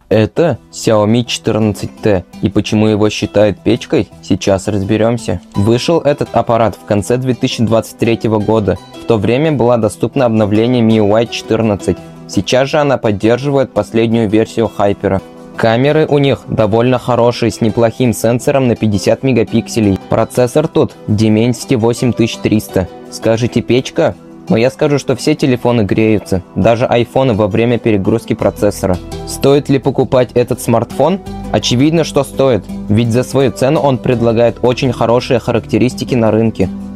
Это Xiaomi 14T, и почему его считают печкой, сейчас разберемся. Вышел этот аппарат в конце 2023 года, в то время было доступно обновление MIUI 14, сейчас же она поддерживает последнюю версию Hyper. Камеры у них довольно хорошие, с неплохим сенсором на 50 мегапикселей. Процессор тут Dimensity 8300. Скажете, печка? Но я скажу, что все телефоны греются, даже айфоны во время перегрузки процессора. Стоит ли покупать этот смартфон? Очевидно, что стоит, ведь за свою цену он предлагает очень хорошие характеристики на рынке.